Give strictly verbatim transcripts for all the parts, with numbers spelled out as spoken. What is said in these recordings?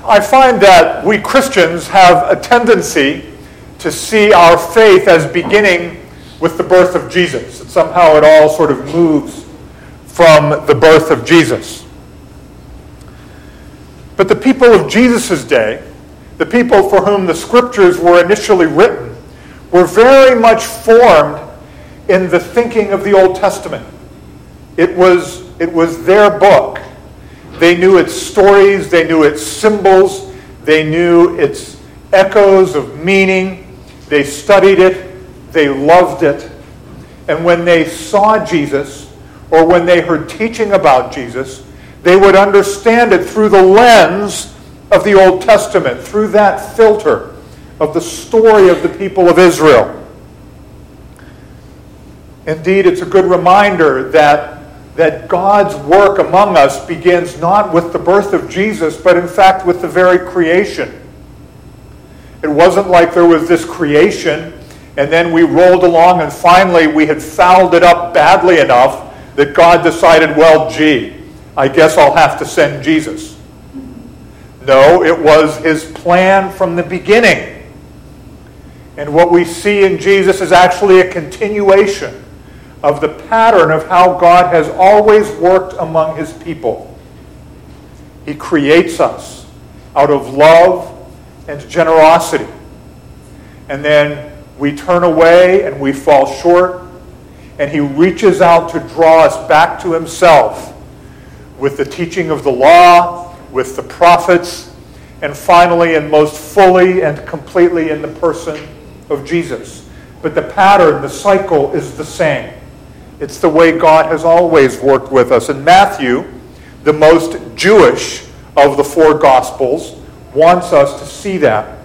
I find that we Christians have a tendency to see our faith as beginning with the birth of Jesus. That somehow it all sort of moves from the birth of Jesus. But the people of Jesus' day, the people for whom the scriptures were initially written, were very much formed in the thinking of the Old Testament. It was, it was their book. They knew its stories, they knew its symbols, they knew its echoes of meaning. They studied it, they loved it. And when they saw Jesus, or when they heard teaching about Jesus, they would understand it through the lens of the Old Testament, through that filter of the story of the people of Israel. Indeed, it's a good reminder that that God's work among us begins not with the birth of Jesus, but in fact with the very creation. It wasn't like there was this creation, and then we rolled along, and finally we had fouled it up badly enough that God decided, well, gee, I guess I'll have to send Jesus. No, it was his plan from the beginning. And what we see in Jesus is actually a continuation of the pattern of how God has always worked among his people. He creates us out of love and generosity. And then we turn away and we fall short, and he reaches out to draw us back to himself with the teaching of the law, with the prophets, and finally and most fully and completely in the person of Jesus. But the pattern, the cycle is the same. It's the way God has always worked with us. And Matthew, the most Jewish of the four Gospels, wants us to see that.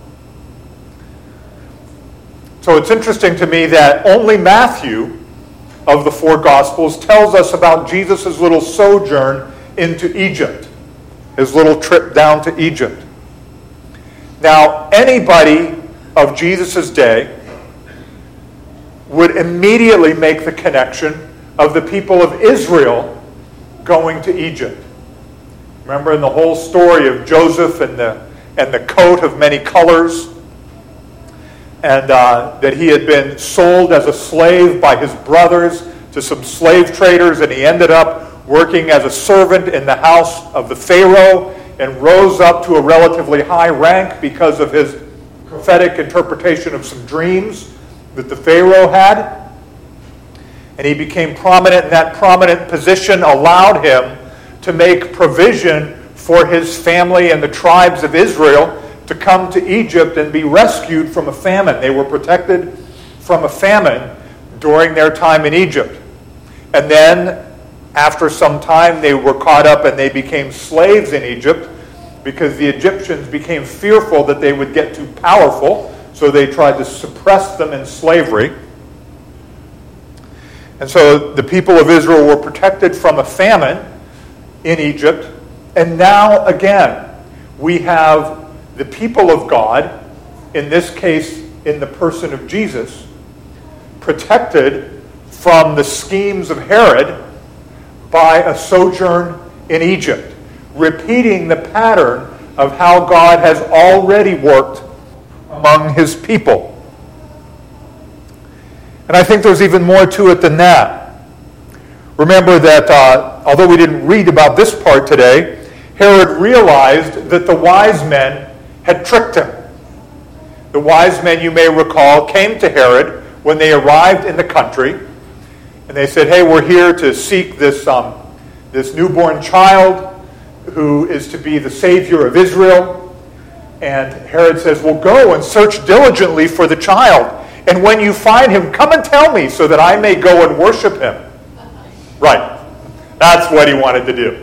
So it's interesting to me that only Matthew of the four Gospels tells us about Jesus' little sojourn into Egypt, his little trip down to Egypt. Now, anybody of Jesus' day would immediately make the connection of the people of Israel going to Egypt. Remember in the whole story of Joseph and the, and the coat of many colors, and uh, that he had been sold as a slave by his brothers to some slave traders, and he ended up working as a servant in the house of the Pharaoh and rose up to a relatively high rank because of his prophetic interpretation of some dreams that the Pharaoh had. And he became prominent, and that prominent position allowed him to make provision for his family and the tribes of Israel to come to Egypt and be rescued from a famine. They were protected from a famine during their time in Egypt. And then, after some time, they were caught up and they became slaves in Egypt because the Egyptians became fearful that they would get too powerful, so they tried to suppress them in slavery. And so the people of Israel were protected from a famine in Egypt. And now, again, we have the people of God, in this case in the person of Jesus, protected from the schemes of Herod by a sojourn in Egypt, repeating the pattern of how God has already worked among his people. And I think there's even more to it than that. Remember that uh, although we didn't read about this part today, Herod realized that the wise men had tricked him. The wise men, you may recall, came to Herod when they arrived in the country, and they said, hey, we're here to seek this, um, this newborn child who is to be the Savior of Israel. And Herod says, well, go and search diligently for the child. And when you find him, come and tell me so that I may go and worship him. Right. That's what he wanted to do.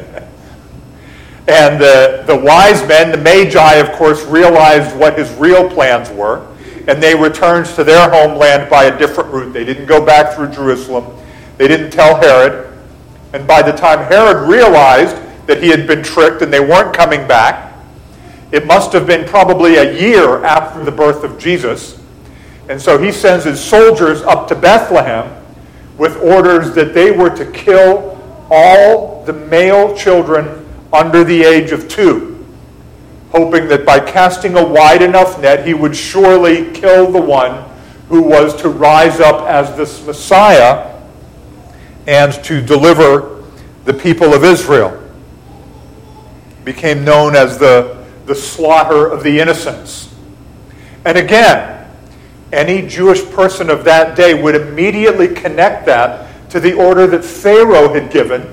And the, the wise men, the Magi, of course, realized what his real plans were. And they returned to their homeland by a different route. They didn't go back through Jerusalem. They didn't tell Herod. And by the time Herod realized that he had been tricked and they weren't coming back, it must have been probably a year after the birth of Jesus. And so he sends his soldiers up to Bethlehem with orders that they were to kill all the male children under the age of two. hoping that by casting a wide enough net, he would surely kill the one who was to rise up as this Messiah and to deliver the people of Israel. Became known as the, the slaughter of the innocents. And again, any Jewish person of that day would immediately connect that to the order that Pharaoh had given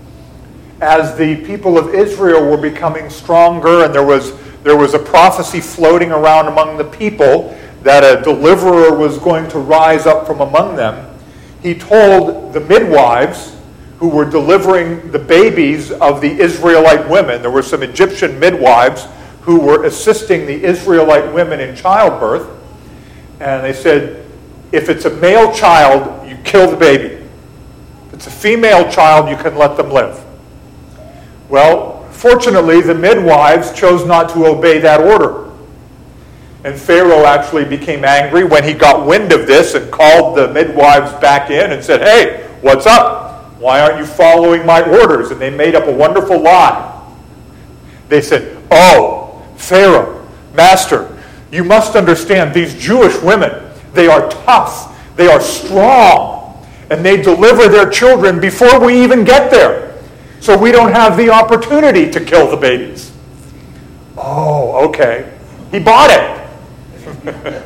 as the people of Israel were becoming stronger, and there was, there was a prophecy floating around among the people that a deliverer was going to rise up from among them. He told the midwives who were delivering the babies of the Israelite women, there were some Egyptian midwives who were assisting the Israelite women in childbirth, and they said, if it's a male child, you kill the baby. If it's a female child, you can let them live. Well, fortunately, the midwives chose not to obey that order. And Pharaoh actually became angry when he got wind of this and called the midwives back in and said, hey, what's up? Why aren't you following my orders? And they made up a wonderful lie. They said, oh, Pharaoh, Master, you must understand these Jewish women, they are tough, they are strong, and they deliver their children before we even get there. So we don't have the opportunity to kill the babies. Oh, okay. He bought it.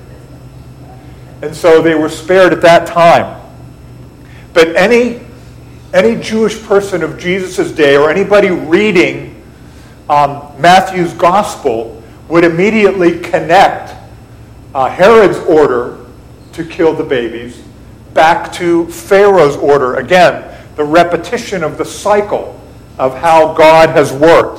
And so they were spared at that time. But any, any Jewish person of Jesus' day, or anybody reading um, Matthew's gospel, would immediately connect uh, Herod's order to kill the babies back to Pharaoh's order. Again, the repetition of the cycle of how God has worked.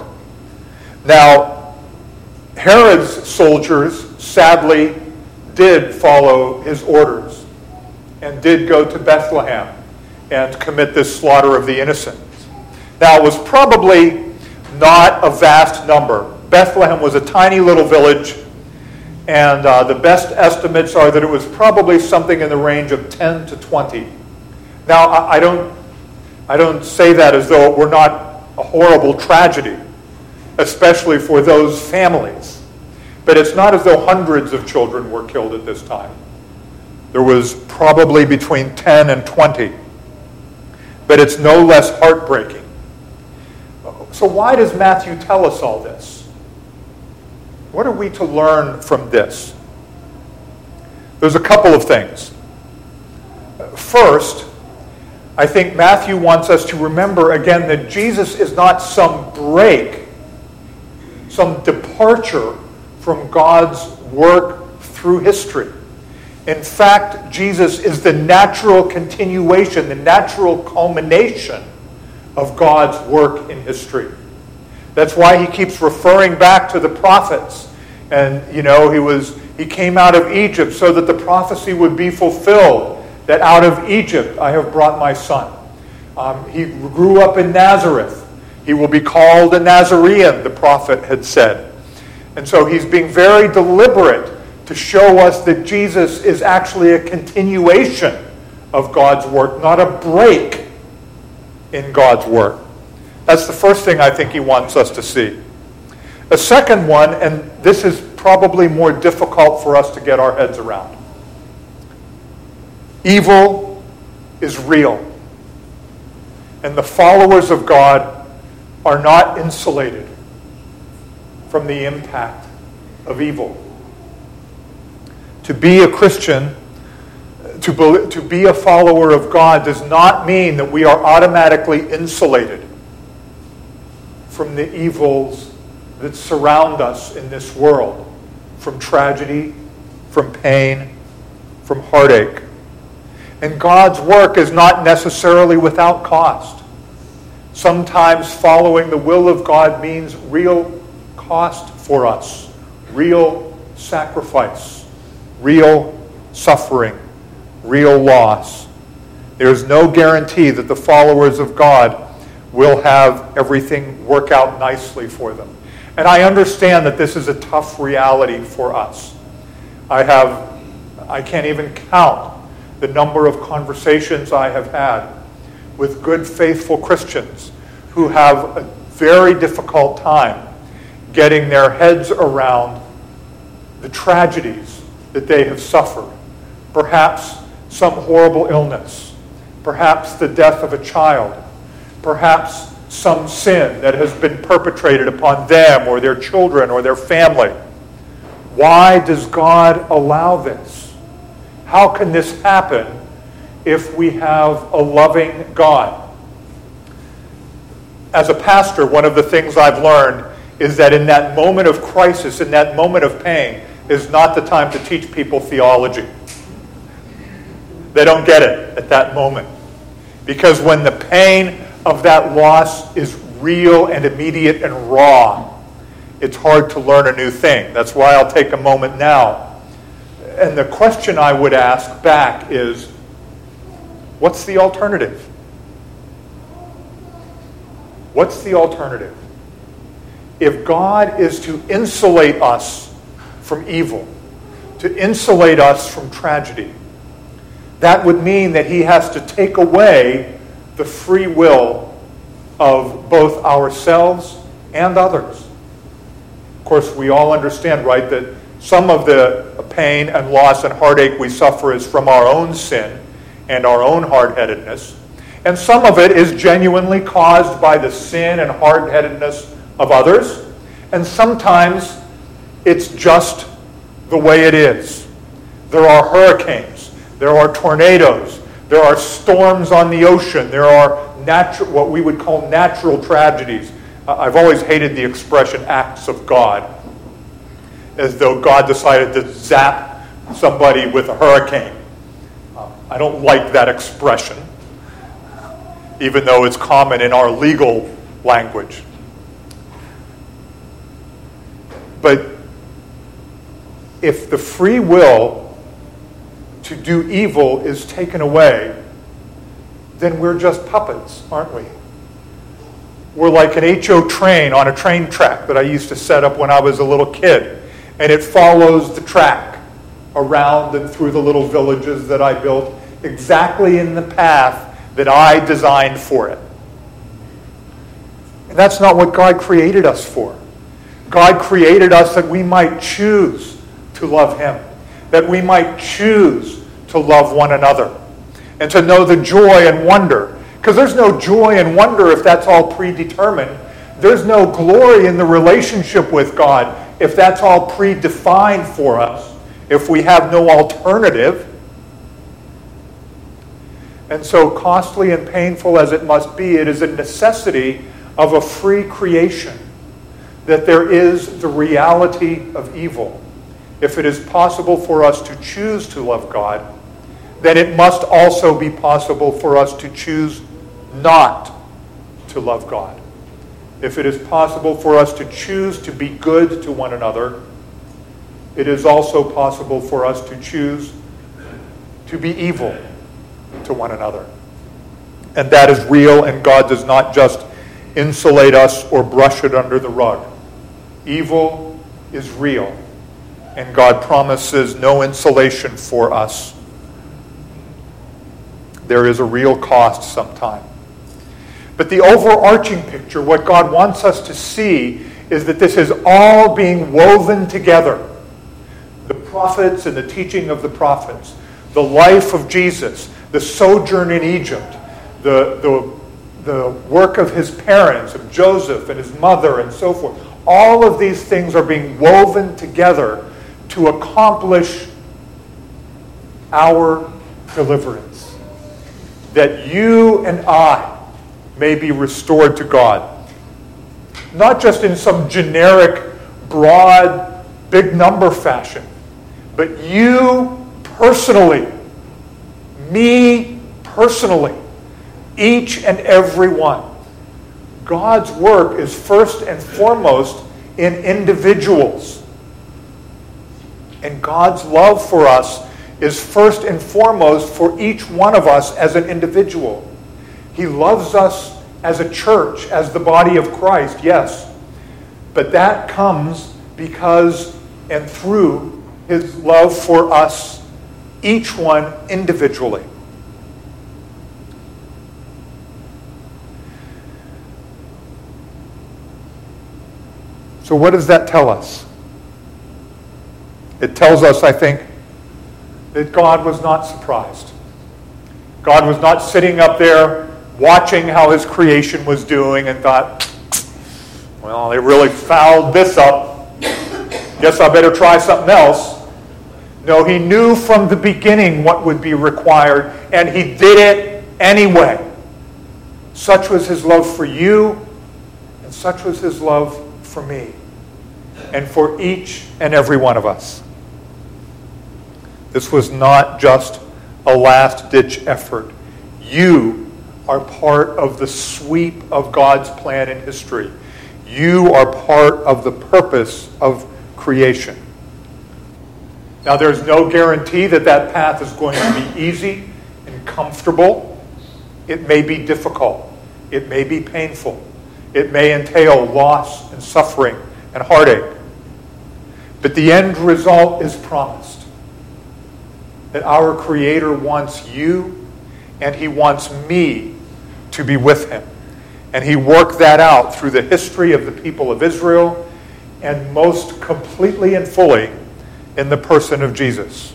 Now, Herod's soldiers sadly did follow his orders and did go to Bethlehem and commit this slaughter of the innocents. Now, it was probably not a vast number. Bethlehem was a tiny little village, and uh, the best estimates are that it was probably something in the range of ten to twenty. Now, I, I don't, I don't say that as though it were not a horrible tragedy, especially for those families. But it's not as though hundreds of children were killed at this time. There was probably between ten and twenty. But it's no less heartbreaking. So why does Matthew tell us all this? What are we to learn from this? There's a couple of things. First, I think Matthew wants us to remember again that Jesus is not some break, some departure from God's work through history. In fact, Jesus is the natural continuation, the natural culmination of God's work in history. That's why he keeps referring back to the prophets. And, you know, he was he came out of Egypt so that the prophecy would be fulfilled, that out of Egypt I have brought my son. Um, he grew up in Nazareth. He will be called a Nazarene, the prophet had said. And so he's being very deliberate to show us that Jesus is actually a continuation of God's work, not a break in God's work. That's the first thing I think he wants us to see. A second one, and this is probably more difficult for us to get our heads around. Evil is real. And the followers of God are not insulated from the impact of evil. To be a Christian, to be, to be a follower of God, does not mean that we are automatically insulated from the evils that surround us in this world, from tragedy, from pain, from heartache. And God's work is not necessarily without cost. Sometimes following the will of God means real cost for us, real sacrifice, real suffering, real loss. There's no guarantee that the followers of God will have everything work out nicely for them. And I understand that this is a tough reality for us. I have, I can't even count the number of conversations I have had with good, faithful Christians who have a very difficult time getting their heads around the tragedies that they have suffered. Perhaps some horrible illness. Perhaps the death of a child. Perhaps some sin that has been perpetrated upon them or their children or their family. Why does God allow this? How can this happen if we have a loving God? As a pastor, one of the things I've learned is that in that moment of crisis, in that moment of pain, is not the time to teach people theology. They don't get it at that moment. Because when the pain of that loss is real and immediate and raw, it's hard to learn a new thing. That's why I'll take a moment now. And the question I would ask back is, what's the alternative? What's the alternative? If God is to insulate us from evil, to insulate us from tragedy, that would mean that he has to take away the free will of both ourselves and others. Of course, we all understand, right, that some of the pain and loss and heartache we suffer is from our own sin and our own hard-headedness. And some of it is genuinely caused by the sin and hard-headedness of others. And sometimes it's just the way it is. There are hurricanes. There are tornadoes. There are storms on the ocean. There are natural, what we would call natural tragedies. I've always hated the expression acts of God, as though God decided to zap somebody with a hurricane. Uh, I don't like that expression, even though it's common in our legal language. But if the free will to do evil is taken away, then we're just puppets, aren't we? We're like an H O train on a train track that I used to set up when I was a little kid. And it follows the track around and through the little villages that I built, exactly in the path that I designed for it. And that's not what God created us for. God created us that we might choose to love him, that we might choose to love one another, and to know the joy and wonder. Because there's no joy and wonder if that's all predetermined. There's no glory in the relationship with God if that's all predefined for us, if we have no alternative. And so costly and painful as it must be, it is a necessity of a free creation that there is the reality of evil. If it is possible for us to choose to love God, then it must also be possible for us to choose not to love God. If it is possible for us to choose to be good to one another, it is also possible for us to choose to be evil to one another. And that is real, and God does not just insulate us or brush it under the rug. Evil is real, and God promises no insulation for us. There is a real cost sometime. But the overarching picture, what God wants us to see, is that this is all being woven together. The prophets and the teaching of the prophets, the life of Jesus, the sojourn in Egypt, the, the, the work of his parents, of Joseph and his mother and so forth. All of these things are being woven together to accomplish our deliverance. That you and I may be restored to God. Not just in some generic, broad, big number fashion, but you personally, me personally, each and every one. God's work is first and foremost in individuals. And God's love for us is first and foremost for each one of us as an individual. He loves us as a church, as the body of Christ, yes. But that comes because and through his love for us, each one individually. So what does that tell us? It tells us, I think, that God was not surprised. God was not sitting up there watching how his creation was doing and thought, well, they really fouled this up. Guess I better try something else. No, he knew from the beginning what would be required, and he did it anyway. Such was his love for you, and such was his love for me, and for each and every one of us. This was not just a last-ditch effort. You are part of the sweep of God's plan in history. You are part of the purpose of creation. Now, there's no guarantee that that path is going to be easy and comfortable. It may be difficult. It may be painful. It may entail loss and suffering and heartache. But the end result is promised. That our Creator wants you and he wants me to be with him. And he worked that out through the history of the people of Israel and most completely and fully in the person of Jesus.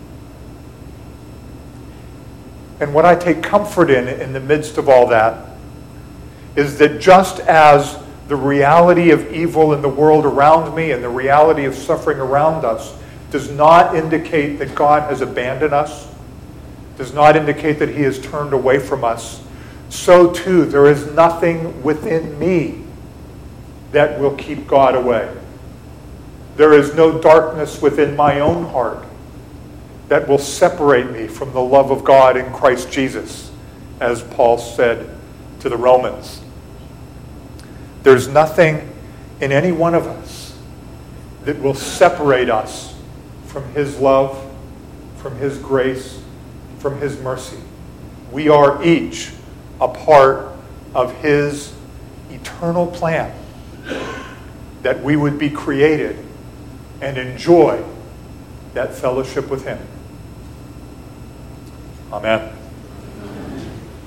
And what I take comfort in in the midst of all that is that just as the reality of evil in the world around me and the reality of suffering around us does not indicate that God has abandoned us, does not indicate that he has turned away from us, so too there is nothing within me that will keep God away. There is no darkness within my own heart that will separate me from the love of God in Christ Jesus, as Paul said to the Romans. There's nothing in any one of us that will separate us from his love, from his grace, from his mercy. We are each a part of his eternal plan that we would be created and enjoy that fellowship with him. Amen.